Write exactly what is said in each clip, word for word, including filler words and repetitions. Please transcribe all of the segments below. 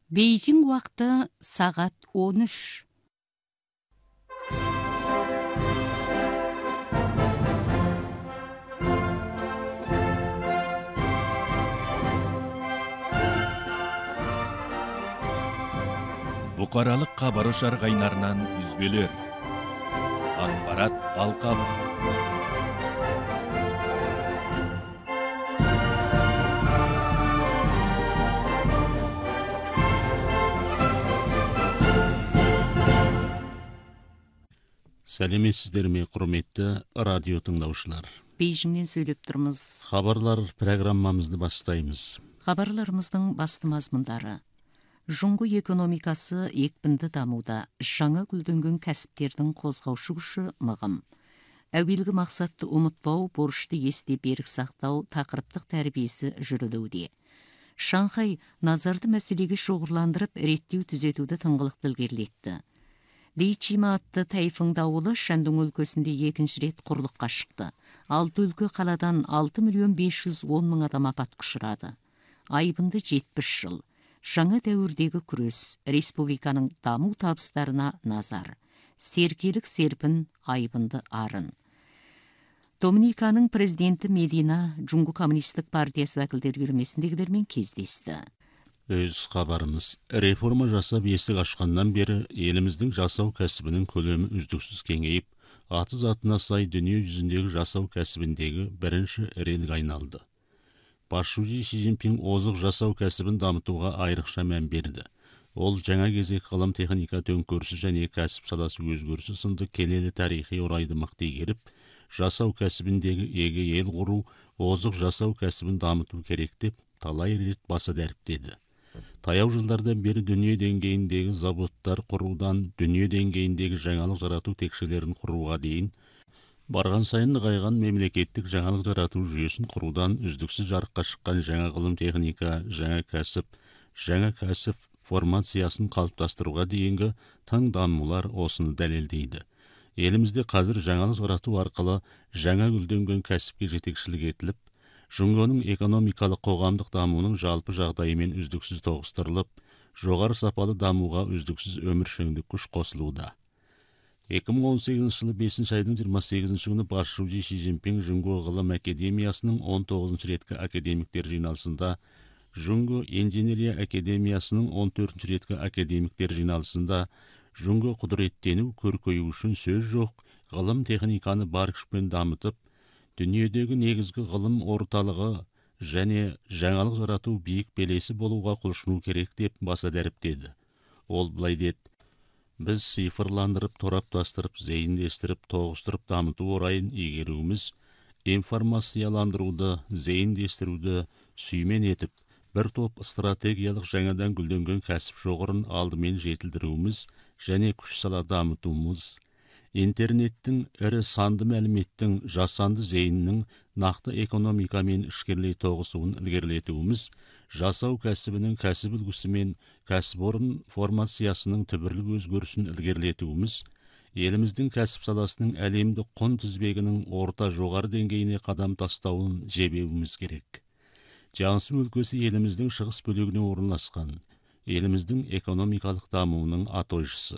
Бейжің уақыты сағат он үш. Бұқаралық хабар ошар қайнарынан үзбелер. Ақпарат алқабы. Сәлеметсіздер ме, құрметті радио тыңдаушылар. Бейжіңнен сөйлеп тұрмыз. Хабарлар программамызды бастаймыз. Хабарларымыздың басты мазмұндары. Жұңғы экономикасы екпінді дамуда, жаңа гүлденген кәсіптердің қозғаушы күші мығым. Әуелгі мақсатты ұмытпау, борышты есте берік сақтау тақырыптық тәрбиесі жүрілуде. Шанхай назарды мәселеге шоғырландырып, реттеу түзетуді тыңғылықты ілгерілетті. Лейчима атты тайфун дауылы Шандун өлкесінде екінші рет құрлыққа шықты. Алты өлке қаладан алты миллион бес жүз он мың адам апатқа ұшырады. Айбынды жетпіс жыл. Жаңа дәуірдегі күрес, республиканың даму табыстарына назар. Серкелік серпін, айбынды арын. Доминиканың президенті Медина Жұңғы коммунистік партиясы вәкілдер үйірмесіндегілермен кездесті. Өз хабарымыз. Реформа жасап есік ашқаннан бері еліміздің жасау кәсібінің көлемі үздіксіз кеңейіп, аты затына сай дүние жүзіндегі жасау кәсібіндегі бірінші релге айналды. Басшысы Си Цзиньпин озық жасау кәсібін дамытуға айрықша мән берді. Ол жаңа кезек ғылым техника төңкерісі және кәсіп саласы өзгерісі сынды келелі тарихи орайды мықты игеріп, жасау кәсібіндегі еге ел құру, озық жасау кәсібін дамыту керек деп талай рет баса дәріптеді. Таяу жылдардан бері дүние деңгейіндегі заводтар құрудан дүние деңгейіндегі жаңалық жарату текшелерін құруға дейін, барған сайын нығайған мемлекеттік жаңалық жарату жүйесін құрудан үздіксіз жарыққа шыққан жаңа ғылым техника, жаңа кәсіп, жаңа кәсіп формациясын қалыптастыруға дейінгі тың дамулар осыны дәлелдейді. Елімізде қазір жаңалық жарату арқылы жаңа гүлденген кәсіпке жетекшілік етіліп, Жұңғының экономикалық қоғамдық дамуының жалпы жағдайымен үздіксіз тоғыстырылып, жоғары сапалы дамуға үздіксіз өміршеңдік күш қосылуда. екі мың он сегізінші жылы бесінші айдың жиырма сегізінші күні басшысы Си Цзиньпин Жұңғы ғылым академиясының он тоғызыншы реткі академиктер жиналысында, Жұңғы инженерия академиясының он төртінші реткі академиктер жиналысында Жұңғы құдыреттену көркею үшін сөз жоқ, ғылым техниканы бар күшпен дамытып, дүниедегі негізгі ғылым орталығы және жаңалық жарату биік белесі болуға құлшыну керек деп баса дәріптеді. Ол былай деді: біз цифрландырып, тораптастырып, зейіндестіріп, тоғыстырып дамыту орайын игеруіміз, информацияландыруды, зейіндестіруді сүймен етіп, бір топ стратегиялық жаңадан гүлденген кәсіп шоғырын алдымен жетілдіруіміз және күш сала дамытуымыз, интернеттің ірі санды мәліметтің жасанды зейіннің нақты экономикамен ішкерлей тоғысуын ілгерілетуіміз, жасау кәсібінің кәсіп үлгісі мен кәсіпорын формациясының түбірлік өзгерісін ілгерілетуіміз, еліміздің кәсіп саласының әлемдік құн тізбегінің орта жоғары деңгейіне қадам тастауын жебеуіміз керек. Jiangsu өлкесі еліміздің шығыс бөлігіне орналасқан, еліміздің экономикалық дамуының атойшысы.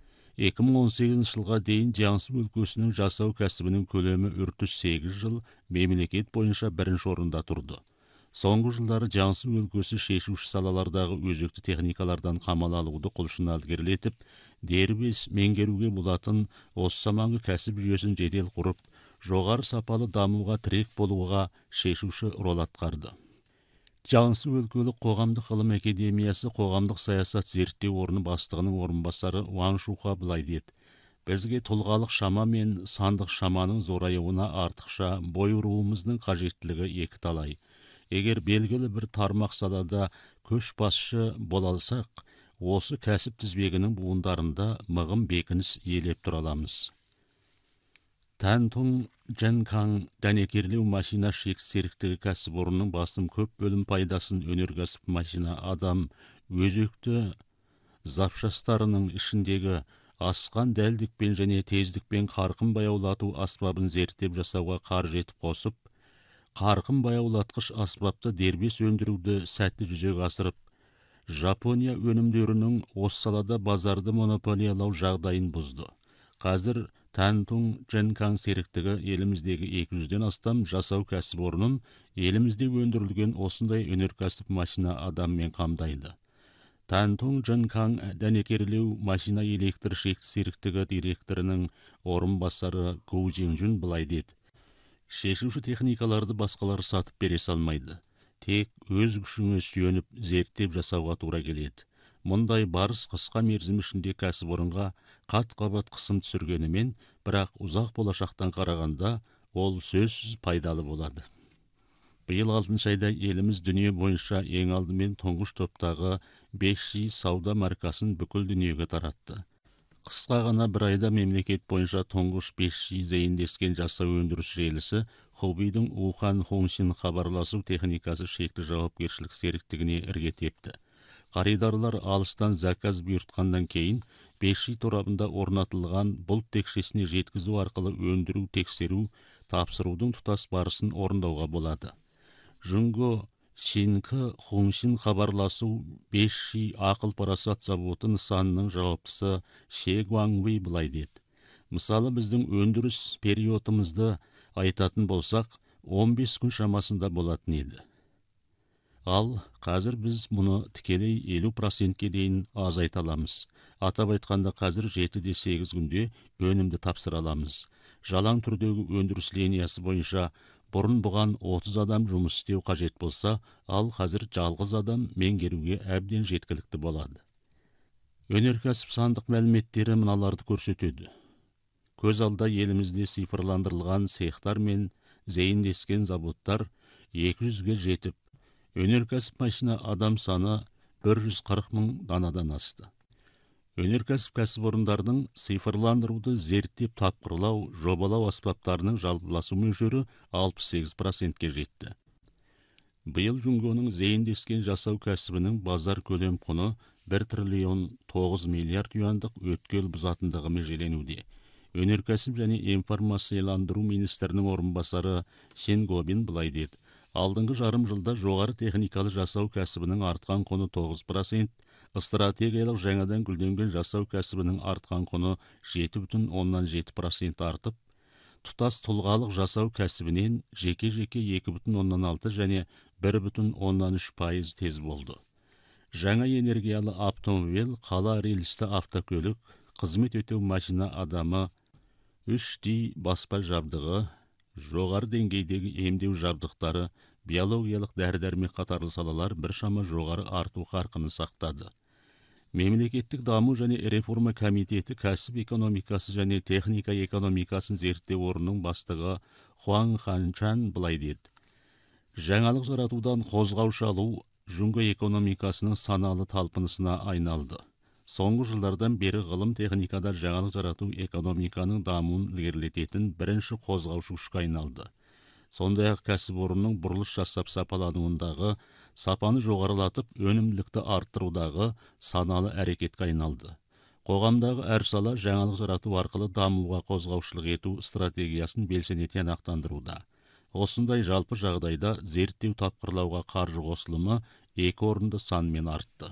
екі мың он сегізінші жылға дейін Jiangsu өлкесінің жасау кәсібінің көлемі үртіс сегіз жыл мемлекет бойынша бірінші орында тұрды. Соңғы жылдары Jiangsu өлкесі шешуші салалардағы өзекті техникалардан қамал алуды құлшына ілгерілетіп, дербес меңгеруге болатын осы заманғы кәсіп жүйесін жедел құрып, жоғары сапалы дамуға тірек болуға шешуші рол атқарды. Jiangsu өлкелік қоғамдық ғылым академиясы қоғамдық саясат зерттеу орны бастығының орынбасары Ван Шуха былай деді: бізге тұлғалық шама мен сандық шаманың зораюына артықша бой ұруымыздың қажеттілігі екі талай. Егер белгілі бір тармақ салада көшбасшы бола алсақ, осы кәсіп тізбегінің буындарында мығым бекініс иелеп тұра аламыз. Тантун Дженкан дәнекерлеу машина шек серіктігі кәсіпорынның басым көп бөлім пайдасын өнеркәсіп машина адам өзекті запчастарының ішіндегі асқан дәлдікпен және тездікпен қарқын баяулату аспабын зерттеп жасауға қаржы етіп қосып, қарқын баяулатқыш аспапты дербес өндіруді сәтті жүзеге асырып, Жапония өнімдерінің осы салада базарды монополиялау жағдайын бұзды. Қазір Тантун Дженкан серіктігі еліміздегі екі жүзден астам жасау кәсіпорнын елімізде өндірілген осындай өнеркәсіп машина адаммен қамдайды. Тантун Дженкан дәнекерлеу машина электр серіктігі директорының орынбасары Гоу Жеңжүн былай деді: шешуші техникаларды басқалар сатып бере салмайды. Тек өз күшіңе сүйеніп зерттеп жасауға тура келеді. Мұндай барыс қысқа мерзім ішінде кәсіпорынға қат-қабат қысым түсіргенімен, бірақ ұзақ болашақтан қарағанда ол сөзсіз пайдалы болады. Биыл алтыншы айда еліміз дүние бойынша ең алдымен тұңғыш топтағы бес джи сауда маркасын бүкіл дүниеге таратты. Қысқа ғана бір айда мемлекет бойынша тұңғыш бес джи зейіндескен жасау өндіріс желісі Хубейдің Ухан Хоншин хабарласу техникасы шекті жауапкершілік серіктігіне ірге тепті. Қаридарлар алыстан заказ бұйыртқаннан кейін бес джи торабында орнатылған бұлт текшесіне жеткізу арқылы өндіру, тексеру, тапсырудың тұтас барысын орындауға болады. Жүнго Шинкі Хоншин хабарласу бес джи ақыл парасат заводы нысанының жауаптысы Ше Гуаңвей былай деді: мысалы біздің өндіріс периодымызды айтатын болсақ, он бес күн шамасында болатын еді. Ал қазір біз мұны тікелей елу процентке дейін азайта аламыз. Атап айтқанда қазір жеті-де сегіз күнде өнімді тапсыра аламыз. Жалаң түрдегі өндіріс линиясы бойынша бұрын бұған отыз адам жұмыс істеу қажет болса, ал қазір жалғыз адам меңгеруге әбден жеткілікті болады. Өнеркәсіп сандық мәліметтері мыналарды көрсетеді. Көз алда елімізде цифрландырылған цехтар мен зейіндескен заводтар екі жүзге жетіп, өнеркәсіп машина адам саны бір жүз қырық мың данадан асты. Өнеркәсіп кәсіпорындардың цифрландыруды зерттеп тапқырлау, жобалау аспаптарының жалпыласу мөлшері алпыс сегіз процентке жетті. Биыл Жүнгоның зейіндескен жасау кәсібінің базар көлем құны бір триллион тоғыз миллиард юандық өткел бұзатындығы межеленуде. Өнеркәсіп және информацияландыру министрінің орынбасары Шен Гобин былай деді: алдыңғы жарым жылда жоғары техникалы жасау кәсібінің артқан құны тоғыз процент, стратегиялық жаңадан гүлденген жасау кәсібінің артқан құны жеті бүтін оннан жеті процент артып, тұтас тұлғалық жасау кәсібінен жеке-жеке екі бүтін оннан алты және бір бүтін оннан үш пайыз тез болды. Жаңа энергиялы автомобиль, қала рельсті автокөлік, қызмет өтеу машина адамы, үш джи баспа жабдығы, жоғары деңгейдегі емдеу жабдықтары, биологиялық дәрі-дәрмек қатарлы салалар біршама жоғары арту қарқынын сақтады. Мемлекеттік даму және реформа комитеті кәсіп экономикасы және техника экономикасын зерттеу орнының бастығы Хуан Ханчан былай деді: жаңалық жаратудан қозғаушы алу Жүнго экономикасының саналы талпынысына айналды. Соңғы жылдардан бері ғылым техникада жаңалық жарату экономиканың дамуын ілгерілететін бірінші қозғаушы күшке айналды. Сондай-ақ кәсіпорынның бұрылыс жасап сапалануындағы, сапаны жоғарылатып, өнімділікті арттырудағы саналы әрекетке айналды. Қоғамдағы әр сала жаңалық жарату арқылы дамуға қозғаушылық ету стратегиясын белсене тиянақтандыруда. Осындай жалпы жағдайда зерттеу тапқырлауға қаржы қосылымы екі орынды санмен артты.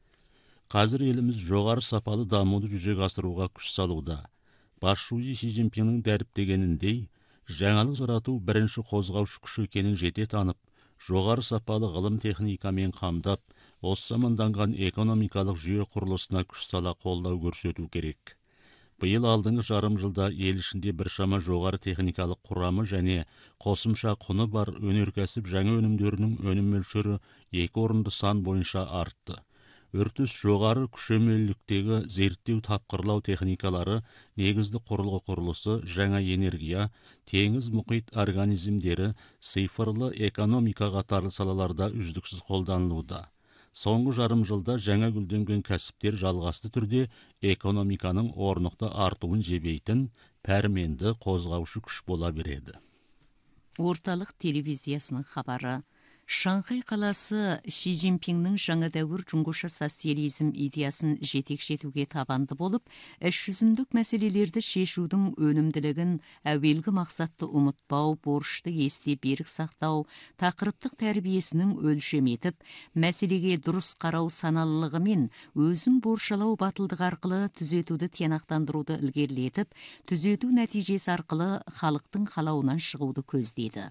Қазір еліміз жоғары сапалы дамуды жүзеге асыруға күш салуда. Басшысы Си Цзиньпиннің дәріптегеніндей, жаңалық жарату бірінші қозғаушы күші екенін жете танып, жоғары сапалы ғылым техникамен қамдап, осы заманданған экономикалық жүйе құрылысына күш сала қолдау көрсету керек. Биыл алдыңғы жарым жылда ел ішінде біршама жоғары техникалық құрамы және қосымша құны бар өнеркәсіп жаңа өнімдерінің өнім мөлшері екі орынды сан бойынша артты. Үртіс жоғары күшемеліктегі зерттеу тапқырлау техникалары, негізді құрылғы құрылысы, жаңа энергия, теңіз мұхит организмдері, цифрлы экономика қатарлы салаларда үздіксіз қолданылуда. Соңғы жарым жылда жаңа гүлденген кәсіптер жалғасты түрде экономиканың орнықты артуын жебейтін пәрменді қозғаушы күш бола береді. Орталық телевизиясының хабары. Шанхай қаласы Ши Цзиньпиннің жаңа дәуір Жуңгуша социализм идеясын жетекшетуге табанды болып, іс жүзіндік мәселелерді шешудің өнімділігін әуелгі мақсатты ұмытпау, борышты есте берік сақтау, тақырыптық тәрбиесінің өлшем етіп, мәселеге дұрыс қарау саналылығы мен өзін боршалау батылдық арқылы түзетуді тиянақтандыруды ілгерілетіп, түзету нәтижесі арқылы халықтың қалауынан шығуды көздейді.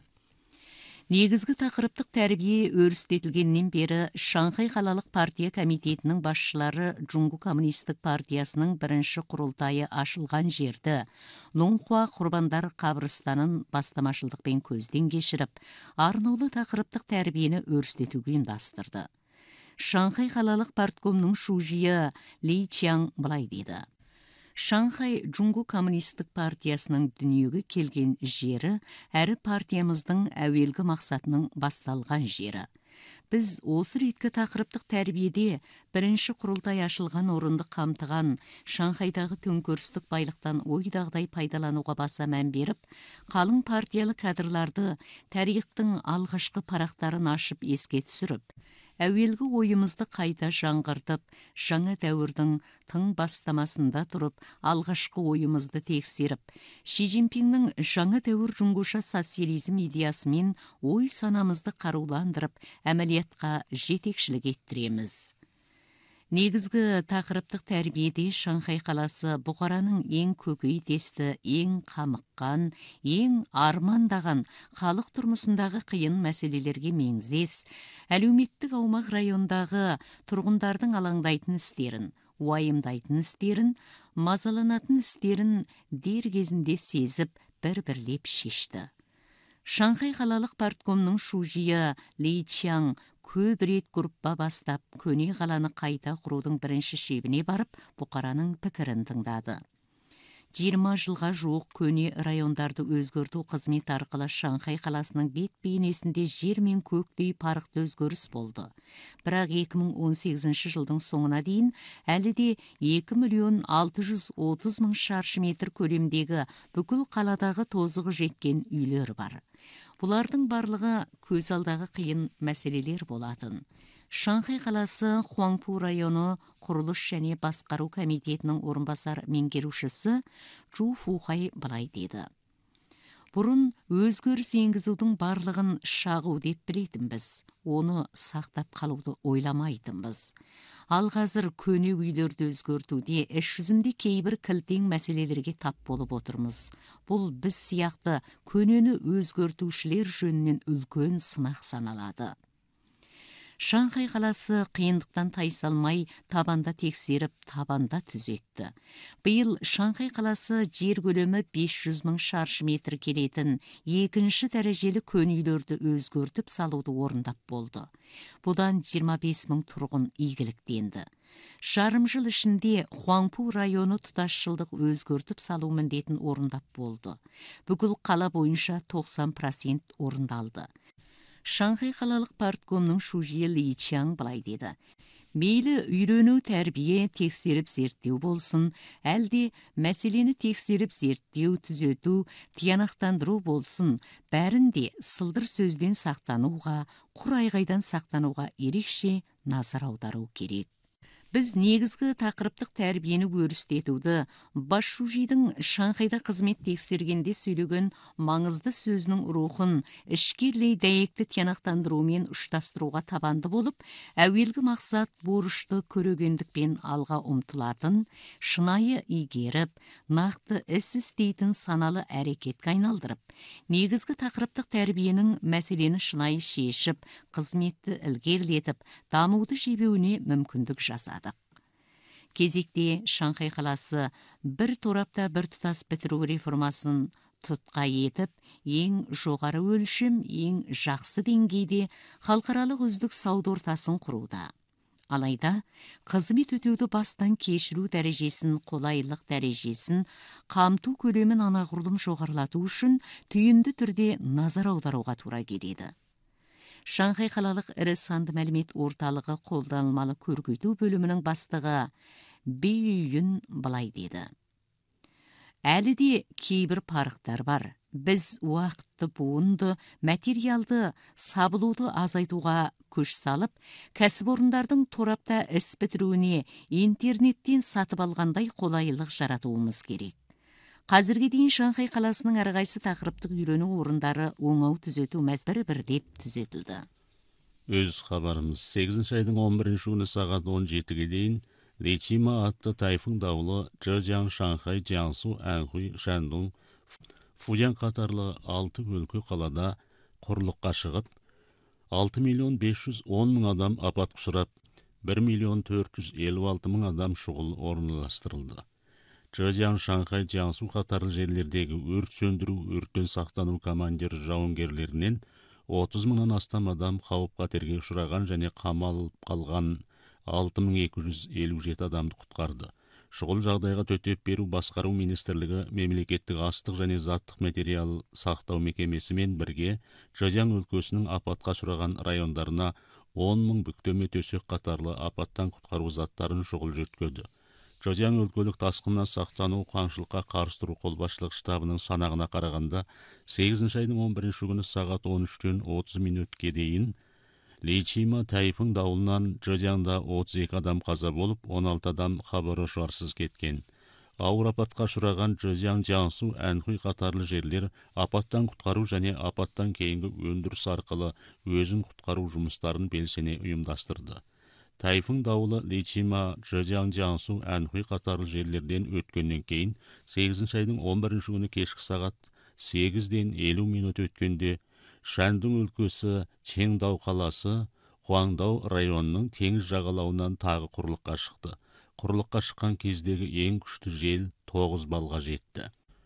Негізгі тақырыптық тәрбие өрістетілгеннен бері Шанхай қалалық партия комитетінің басшылары Джунгу коммунистік партиясының бірінші құрылтайы ашылған жерді Лоңхуа құрбандар қабырстанын бастамашылдықпен көзден кешіріп, арнаулы тақырыптық тәрбиені өрістетуге ұйымдастырды. Шанхай қалалық парткомның шужиы Ли Чяң былай дейді: Шанхай Джунгу коммунистік партиясының дүниеге келген жері әрі партиямыздың әуелгі мақсатының басталған жері. Біз осы реткі тақырыптық тәрбиеде бірінші құрылтай ашылған орынды қамтыған Шанхайдағы төңкерістік байлықтан ойдағыдай пайдалануға баса мән беріп, қалың партиялы кадрларды тарихтың алғашқы парақтарын ашып еске түсіріп, әуелгі ойымызды қайта жаңғыртып, жаңа дәуірдің тың бастамасында тұрып, алғашқы ойымызды тексеріп, Ши Цзиньпиннің жаңа дәуір Жуңгуша социализм идеясымен ой санамызды қаруландырып, әмәлиятқа жетекшілік еттіреміз. Негізгі тақырыптық тәрбиеде Шанхай қаласы бұқараның ең көкейтесті, ең қамыққан, ең армандаған халық тұрмысындағы қиын мәселелерге меңзес, әлеуметтік аумақ райондағы тұрғындардың алаңдайтын істерін, уайымдайтын істерін, мазаланатын істерін дер кезінде сезіп, бір-бірлеп шешті. Шанхай қалалық парткомның шужиы Ли Чяң көп рет группа бастап, көне қаланы қайта құрудың бірінші шебіне барып, бұқараның пікірін тыңдады. жиырма жылға жуық көне райондарды өзгерту қызмет арқылы Шанхай қаласының бет бейнесінде жер мен көктей парықты өзгеріс болды. Бірақ екі мың он сегізінші жылдың соңына дейін әлі де екі миллион алты жүз отыз мың шаршы метр көлемдегі бүкіл қаладағы тозығы жеткен үйлер бар. Бұлардың барлығы көз алдағы қиын мәселелер болатын. Шанхай қаласы Хуаңпу районы құрылыс және басқару комитетінің орынбасар меңгерушісі Чу Фухай былай деді: Бұрын өзгеріс енгізудің барлығын шағу деп білетінбіз, оны сақтап қалуды ойламайтынбыз. Ал қазір көне үйлерді өзгертуде іс жүзінде кейбір кілтең мәселелерге тап болып отырмыз. Бұл біз сияқты көнені өзгертушілер жөнінен үлкен сынақ саналады. Шанхай қаласы қиындықтан тайсалмай, табанда тексеріп, табанда түзетті. Биыл Шанхай қаласы жер көлемі бес жүз мың шаршы метр келетін екінші дәрежелі көне үйлерді өзгертіп салуды орындап болды. Бұдан жиырма бес мың тұрғын игіліктенді. Жарым жыл ішінде Хуаңпу районы тұтас жылдық өзгертіп салу міндетін орындап болды. Бүкіл қала бойынша тоқсан процент орындалды. Шанхай қалалық парткомның шужиы Ли Чяң былай деді: Мейлі үйрену тәрбие тексеріп зерттеу болсын, әлде мәселені тексеріп зерттеу, түзету, тиянақтандыру болсын, бәрінде сылдыр сөзден сақтануға, құр айғайдан сақтануға ерекше назар аудару керек. Біз негізгі тақырыптық тәрбиені өрістетуді, бас шужидің Шанхайда қызмет тексергенде сөйлеген маңызды сөзінің рухын ішкерлей дәйекті тиянақтандырумен ұштастыруға табанды болып, әуелгі мақсат борышты көрегендікпен алға ұмтылатын, шынайы игеріп, нақты іс істейтін саналы әрекетке айналдырып, негізгі тақырыптық тәрбиенің мәселені шынайы шешіп, қызметті ілгерілетіп, дамуды жебеуіне мүмкіндік жасады. Кезекте Шанхай қаласы бір торапта бір тұтас бітіру реформасын тұтқа етіп, ең жоғары өлшім, ең жақсы деңгейде халықаралық үздік сауда ортасын құруда. Алайда, қызмет өтеуді бастан кешіру дәрежесін, қолайлық дәрежесін, қамту көлемін анағұрлым жоғарылату үшін түйінді түрде назар аударуға тура келеді. Шанхай қалалық ірі санды мәлімет орталығы қолданылмалы көркейту бөлімінің бастығы Бейюн былай деді: Әлі де кейбір парықтар бар. біз уақытты буынды, материалды сабылуды азайтуға күш салып, кәсіпорындардың торапта іс бітіруіне интернеттен сатып алғандай қолайлық жаратуымыз керек. Қазірге дейін Шанхай қаласының әрқайсы тақырыптық үйрену орындары оңау түзету мәзбірі бір деп түзетілді. Өз хабарымыз сегізінші айдың он бірінші күні сағат он жетіге дейін Личима атты тайфун дауылы Чжэцзян, Шанхай, Jiangsu, Анхуй, Шандун, Фудзян қатарлы алты өлке қалада құрлыққа шығып, алты миллион бес жүз он мың адам апат ұшырап, бір миллион төрт жүз елу алты мың адам шұғыл орналастырылды. Чжэцзян, Шанхай, Jiangsu қатарлы жерлердегі өрт сөндіру, өрттен сақтану командир жауынгерлерінен отыз мыңнан астам адам қауіп қатерге ұшыраған және қамалып қалған алты мың екі жүз елу жеті адамды құтқарды. Шұғыл жағдайға төтеп беру басқару министрлігі мемлекеттік астық және заттық материал сақтау мекемесімен бірге Чжэцзян өлкесінің апатқа ұшыраған райондарына он мың бүктеме төсек қатарлы апаттан құтқару заттарын шұғыл жеткізді. Чжэцзян өлкелік тасқыннан сақтану қаңшылыққа қарсы тұру қолбасшылық штабының санағына қарағанда сегізінші айдың он бірінші күні сағат он үштен отыз минутке дейін Личима тайфун дауылынан Чжэцзянда отыз екі адам қаза болып, он алты адам хабар-ошарсыз кеткен. Ауыр апатқа ұшыраған Чжэцзян, Jiangsu, Анхуй қатарлы жерлер апаттан құтқару және апаттан кейінгі өндіріс арқылы өзін құтқару жұмыстарын белсене ұйымдастырды. Тайфун дауылы Личима, Чжэцзян, Jiangsu, Анхуй қатарлы жерлерден өткеннен кейін сегізінші айдың он бірінші күні кешкі сағат сегізден елу минут өткенде Шандун өлкесі Чеңдау қаласы Хуаңдау районының теңіз жағалауынан тағы құрлыққа шықты. Құрлыққа шыққан кездегі ең күшті жел тоғыз балға жетті.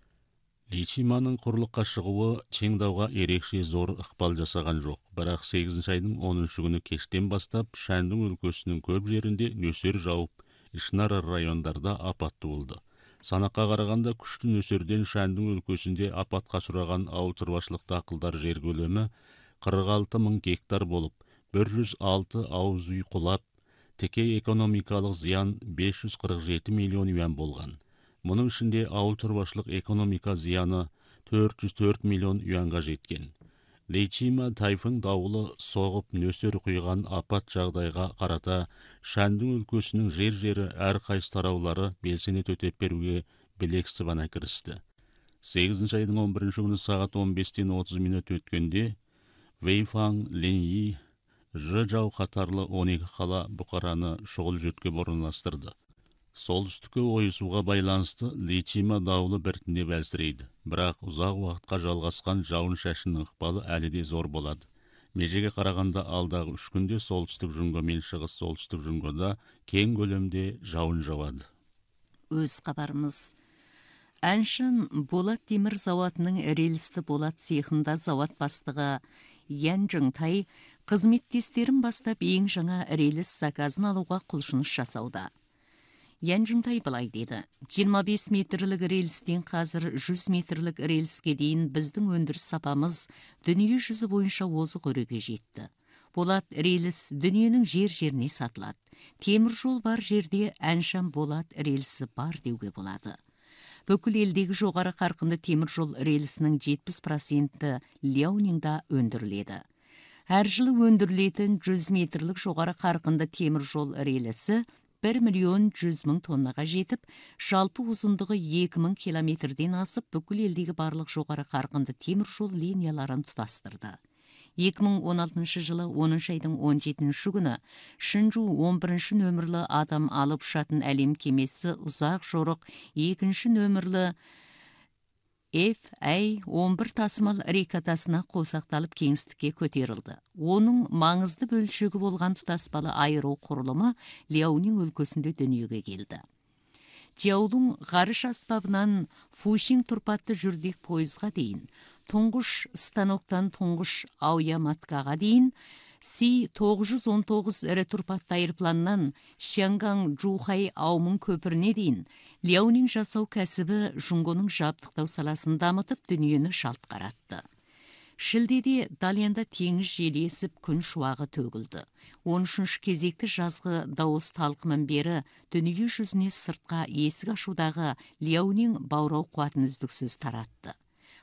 Личиманың құрлыққа шығуы Чеңдауға ерекше зор ықпал жасаған жоқ, бірақ сегізінші айдың оныншы күні кештен бастап Шандун өлкесінің көп жерінде нөсер жауып, ішінара райондарда апатты болды. Санаққа қарағанда күшті нөсерден Шандун өлкесінде апатқа ұшыраған ауыл шаруашылық дақылдар жер көлемі қырық алты мың гектар болып, бір жүз алты ауыз үй құлап, тікей экономикалық зиян бес жүз қырық жеті миллион юан болған. Мұның ішінде ауыл шаруашылық экономика зияны төрт жүз төрт миллион юанға жеткен. Личима тайфун дауылы соғып нөсер құйған апат жағдайға қарата Шандун өлкесінің жер-жері әрқайсы тараулары белсене төтеп беруге білек сыбана кірісті. сегізінші айдың он бірінші күні сағат он бестен отыз минут өткенде Вэйфан, Линьи, Жэжау қатарлы он екі қала бұқараны шұғыл жөткеп орналастырды. Солтүстікке ойысуға байланысты Личима дауылы біртіндеп әлсірейді, бірақ ұзақ уақытқа жалғасқан жауын шашынның ықпалы әлі де зор болады. Межеге қарағанда алдағы үш күнде солтүстік жүңгі мен шығыс солтүстік жүңгіда кең көлемде жауын жауады. Өз хабарымыз. Әншін Болат темір зауатының рельсті болат цехында зауат бастығы Ян Жыңтай қызметтестерін бастап ең жаңа рельс заказын алуға құлшыныс жасауда. Ян Жыңтай былай деді: жиырма бес метрлік рельстен қазір жүз метрлік рельске дейін біздің өндіріс сапамыз дүние жүзі бойынша озық өреге жетті. Болат рельс дүниенің жер-жеріне сатылады. Темір жол бар жерде әншан болат рельсі бар деуге болады. Бүкіл елдегі жоғары қарқынды темір жол рельсінің жетпіс проценті Ляонинда өндіріледі. Әр жылы өндірілетін жүз метрлік жоғары қарқынды темір жол рельсі бір миллион жүз мың тоннаға жетіп, жалпы ұзындығы екі мың километрден асып, бүкіл елдегі барлық жоғары қарқынды темір жол линияларын тұтастырды. екі мың он алтыншы жылы оныншы айдың он жетінші күні Шинжу он бірінші нөмірлі адам алып ұшатын әлем кемесі ұзақ жорық екінші нөмірлі эф ай он бір тасымал рейкатасына қосақталып кеңістікке көтерілді. Оның маңызды бөлшегі болған тұтаспалы айыру құрылымы Ляонин өлкесінде дүниеге келді. Джаудың ғарыш аспабынан Фушин тұрпатты жүрдек пойызға дейін, тұңғыш станоктан тұңғыш ауя-маткаға дейін, Си тоғыз жүз он тоғыз ірі тұрпатты айырпланнан Шянган Жухай аумын көпіріне дейін, Ляонин жасау кәсібі жұңғының жабдықтау саласын дамытып дүниені шалт қаратты. Шілдеде Дальянда теңіз жел есіп күн шуағы төгілді. он үшінші кезекті жазғы дауыс талқымен бері дүние жүзіне сыртқа есік ашудағы Ляонин баурау қуатын үздіксіз таратты.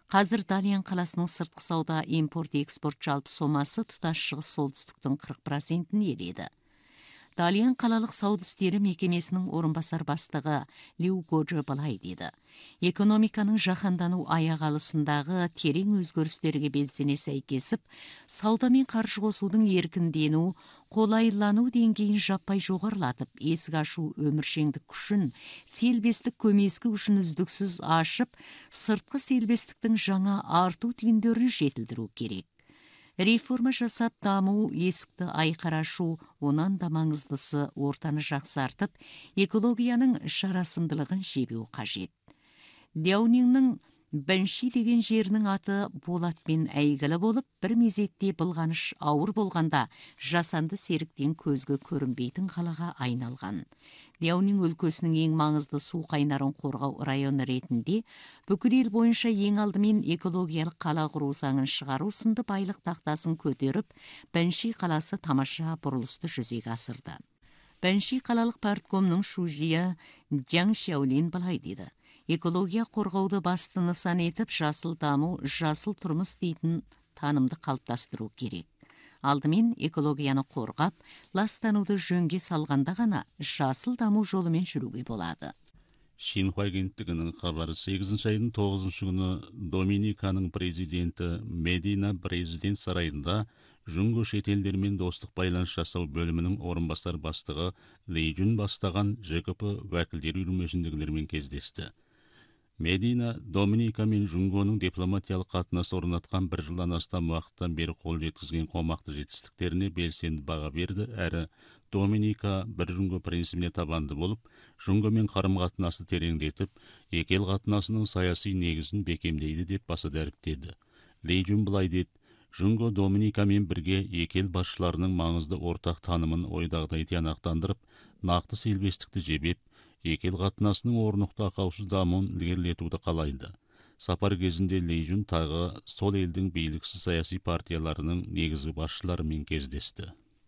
Қазір Далиян қаласының сыртқы сауда импорт экспорт жалпы сомасы тұтас шығыс солтүстіктің қырық процентін еледі. Далиян қалалық сауда істері мекемесінің орынбасар бастығы Лю Годжо былай дейді. Экономиканың жаһандану аяқ алысындағы терең өзгерістерге белсене сәйкесіп, сауда мен қаржы қосудың еркіндену, қолайлану деңгейін жаппай жоғарылатып, есік ашу өміршеңдік күшін, селбестік көмескі күшін үздіксіз ашып, сыртқы селбестіктің жаңа арту түйіндерін жетілдіру керек. Реформа жасап даму, есікті айқара ашу, онан да маңыздысы ортаны жақсартып, экологияның жарасымдылығын жебеу қажет. Дяунингнің Бәнши деген жерінің аты Болатпен әйгілі болып, бір мезетте былғаныш ауыр болғанда жасанды серіктен көзге көрінбейтін қалаға айналған. Дяунинг өлкесінің ең маңызды су қайнарын қорғау районы ретінде бүкіл ел бойынша ең алдымен экологиялық қала құру заңын шығару сынды байлық тақтасын көтеріп, Бәнши қаласы тамаша бұрылысты жүзеге асырды. Бәнши қалалық парткомның шужия Джаң Шаолин былай дейді. Экология қорғауды басты нысан етіп, жасыл даму, жасыл тұрмыс дейтін танымды қалыптастыру керек. Алдымен экологияны қорғап, ластануды жөнге салғанда ғана жасыл даму жолымен жүруге болады. Шинхуа агенттігінің хабары сегізінші айдың тоғызыншы күні Доминиканың президенті Медина президент сарайында Жұңго шетелдермен достық байланыс жасау бөлімінің орынбасар бастығы Ли Жун бастаған Ж К П уәкілдер үйірмесіндегілермен кездесті. Медина Доминика мен Жұңгоның дипломатиялық қатынас орнатқан бір жылдан астам уақыттан бері қол жеткізген қомақты жетістіктеріне белсенді баға берді, әрі Доминика бір Жұңго принципіне табанды болып, Жұңгомен қарым-қатынасты тереңдетіп, екі ел қатынасының саяси негізін бекемдейді деп баса дәріптеді. Ли Жун былай деді: Жұңго Доминикамен бірге екі ел басшыларының маңызды ортақ танымын ойдағыдай тиянақтандырып, нақты селбестікті жебеп, екі ел қатынасының орнықты ақаусыз дамуын ілгерілетуді қалайды. Сапар кезінде Ли Жун тағы сол елдің биліксіз саяси партияларының негізгі басшыларымен кездесті.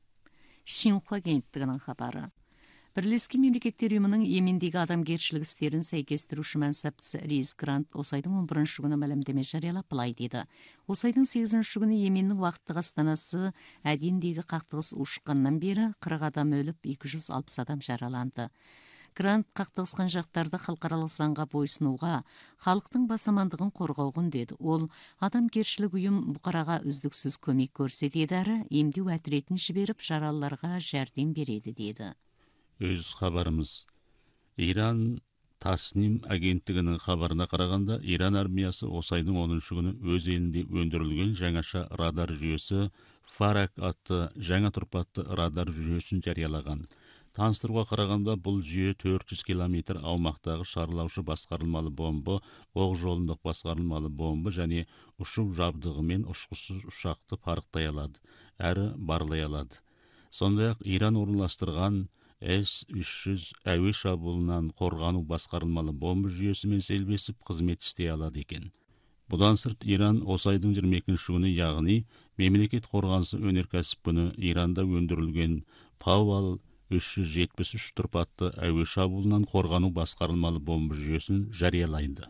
Шинхуа агенттігінің хабары. Бірлескен мемлекеттер ұйымының Йемендегі адамгершілік істерін сәйкестіруші мәнсаптысы Рейс Грант осы айдың он бірінші күні мәлімдеме жариялап былай деді. Осы айдың сегізінші күні Йеменнің уақыттық астанасы Әдендегі қақтығыс ушыққаннан бері қырық адам өліп, екі жүз алпыс адам жараланды. Грант қақтығысқан жақтарды халықаралық заңға бойсынуға, халықтың бас амандығын қорғауға үндеді. Ол адамгершілік ұйым бұқараға үздіксіз көмек көрсетеді, әрі емдеу әтіретін жіберіп, жаралыларға жәрдем береді деді. Өз хабарымыз. Иран Тасним агенттігінің хабарына қарағанда, Иран армиясы осы айдың оныншы күні өз елінде өндірілген жаңаша радар жүйесі Фарак атты жаңа тұрпатты радар жүйесін жариялаған. Таныстыруға қарағанда, бұл жүйе төрт жүз километр аумақтағы шарлаушы басқарылмалы бомбы, оқ жолындық басқарылмалы бомбы және ұшу жабдығымен ұшқышсыз ұшақты парықтай алады, әрі барлай алады. Сондай-ақ Иран орналастырған С үш жүз әуе шабуылынан қорғану басқарылмалы бомбы жүйесімен селбесіп қызмет істей алады екен. Бұдан сырт, Иран осы айдың жиырма екінші күні, яғни мемлекет қорғанысы өнеркәсіп күні Иранда өндірілген Пауал үш жүз жетпіс үш тұрпатты әуе шабуылынан қорғану басқарылмалы бомбы жүйесін жариялайды.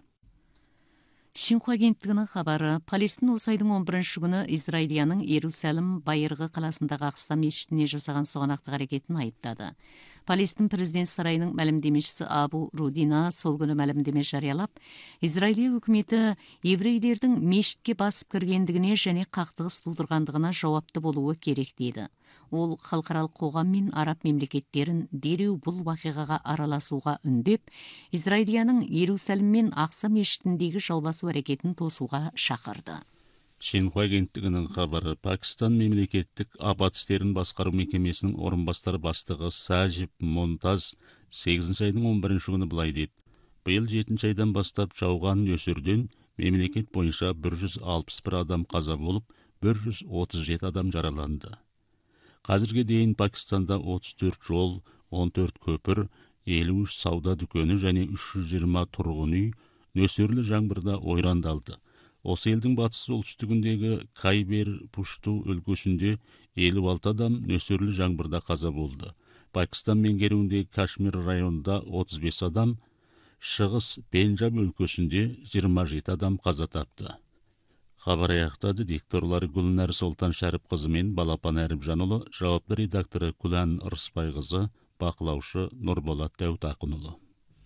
Шинхуа агенттігінің хабары. Палестин осы айдың он бірінші күні Израильяның Иерусалим байырғы қаласындағы Ақса мешітіне жасаған соғанақтық әрекетін айыптады. Палестин президент сарайының мәлімдемешісі Абу Рудина сол күні мәлімдеме жариялап, Израилия үкіметі еврейлердің мешітке басып кіргендігіне және қақтығыс тудырғандығына жауапты болуы керек дейді. Ол халықаралық қоғам мен араб мемлекеттерін дереу бұл уақиғаға араласуға үндеп, Израильяның Иерусалим мен Ақса мешітіндегі жауласу әрекетін тосуға шақырды. Шинхуа агенттігінің хабары. Пакистан мемлекеттік апат істерін басқару мекемесінің орынбасар бастығы Сажиб Монтаз сегізінші айдың он бірінші күні былай деді: биыл жетінші айдан бастап жауған нөсерден мемлекет бойынша бір жүз алпыс бір адам қаза болып, бір жүз отыз жеті адам жараланды. Қазірге дейін Пакистанда отыз төрт жол, он төрт көпір, елу үш сауда дүкені және үш жүз жиырма тұрғын үй нөсерлі жаңбырда ойрандалды. Осы елдің батыс солтүстігіндегі Кайбер Пушту өлкесінде елу алты адам нөсерлі жаңбырда қаза болды. Пакистан меңгеруіндегі Кашмир районында отыз бес адам, Шығыс Пенджаб өлкөсүндө жыйырма жети адам каза тапты. Хабар аяктады дикторлары Гүлнар Солтан Шәріп кызы мен Балапан Әріпжан ұлы, жауапты редакторы Күлән Ырыспай кызы, бақылаушы Нұрболат Дәуіт Ақын ұлы.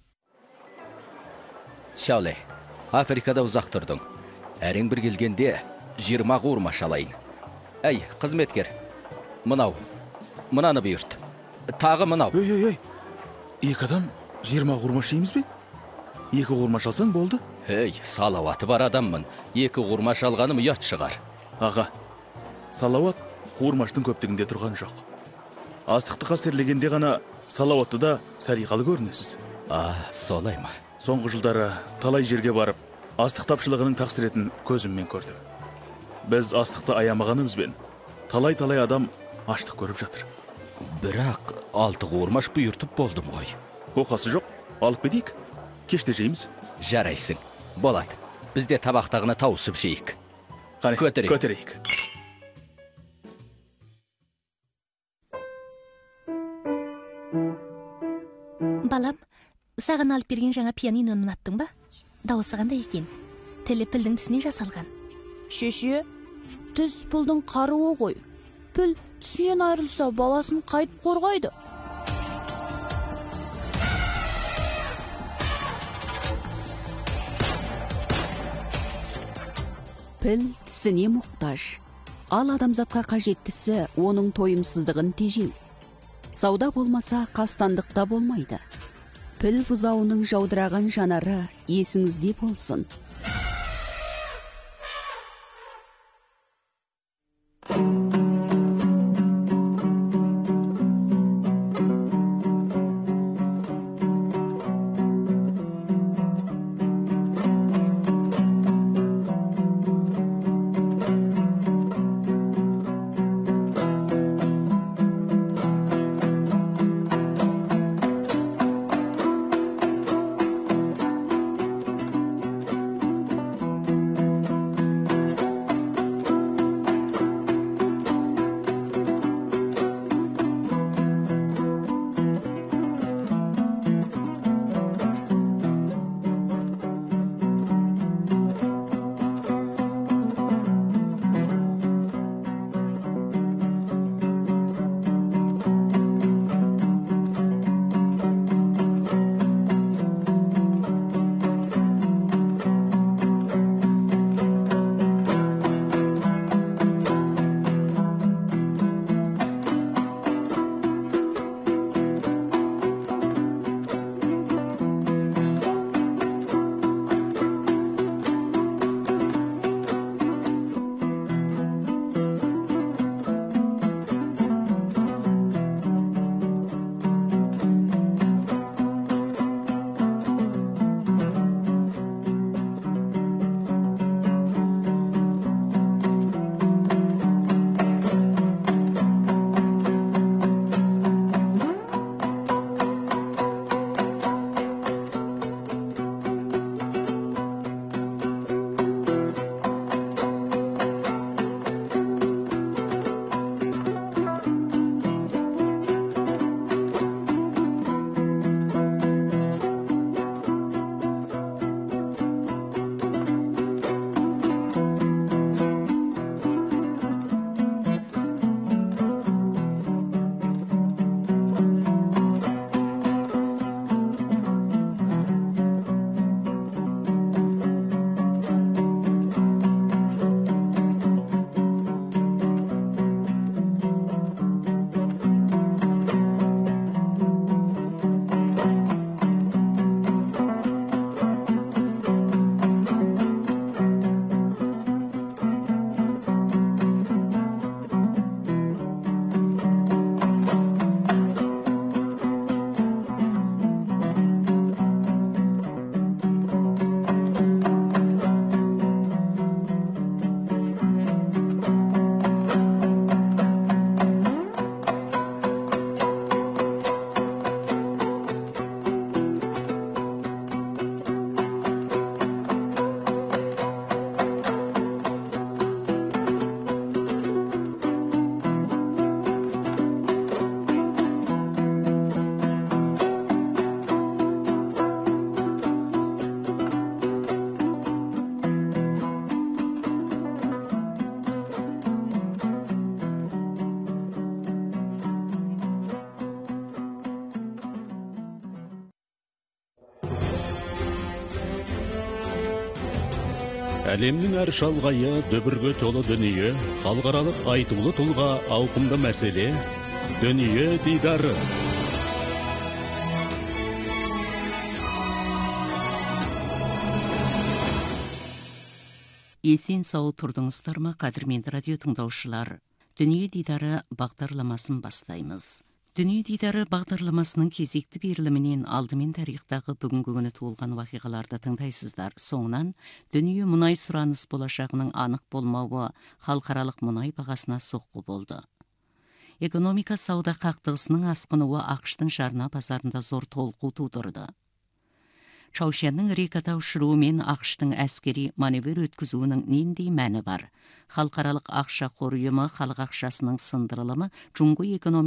Шауле, Африкада ұзақ тұрдың. Әрең бір келгенде жиырма қуырма шалайын. Әй, қызметкер, мынау, мынаны бұйырт. Тағы мынау. Өй, өй, өй, екі адам жиырма қуырма шейміз бе? Екі қуырма шалсаң болды. Ей, салауаты бар адаммын. Екі қуырма шалғаным ұят шығар. Аға, салауат қуырмаштың көптігінде тұрған жоқ. Астықты қастерлегенде ғана салауатты да сәлиқалы көрінесіз. А, солай ма? Соңғы жылдары талай жерге барып, астық тапшылығының тақсіретін көзіммен көрдім. Біз астықты аямағанымызбен талай-талай адам аштық көріп жатыр. Бірақ алты қуырмаш бұйыртып болдым ғой. Оқасы жоқ, алып бедейік. Кеште жейміз. Жарайсың. Болады. Бізде табақтағына тауысып жейік. Қане, көтерейік. көтерейік. Балам, саған алып берген жаңа пианиноны ұнаттың ба? Дауысы қандай екен? Тілі пілдің тісінен жасалған. Шеше, тіс пілдің қаруы ғой. Піл тісінен айырылса, баласын қайтып қорғайды. Піл тісіне мұқтаж. Ал адамзатқа қажеттісі оның тойымсыздығын тежеу. Сауда болмаса қастандықта болмайды. Піл бұзауының жаудыраған жанары есіңізде болсын. Әлемнің әр шалғайы дүбірге толы дүние, халықаралық айтулы тұлға ауқымды мәселе, дүние дидары. Есен сау тұрдыңыздар ма, қадірменді радио тыңдаушылар. Дүние дидары бағдарламасын бастаймыз. Дүние дидары бағдарламасының кезекті берілімінен алдымен тарихтағы бүгінгі күні туылған вақиғаларды тыңдайсыздар. Соңынан дүние мұнай сұраныс болашағының анық болмауы халықаралық мұнай бағасына соққы болды. Экономика сауда қақтығысының асқынуы ақштың жарна базарында зор толқу тудырды. Чаушеннің реката ұшыруы мен ақштың әскери маневр өткізуінің нендей мәні бар? Халықаралық ақша қор ұйымы халық ақшасының сындырылымы Жұңғы экономика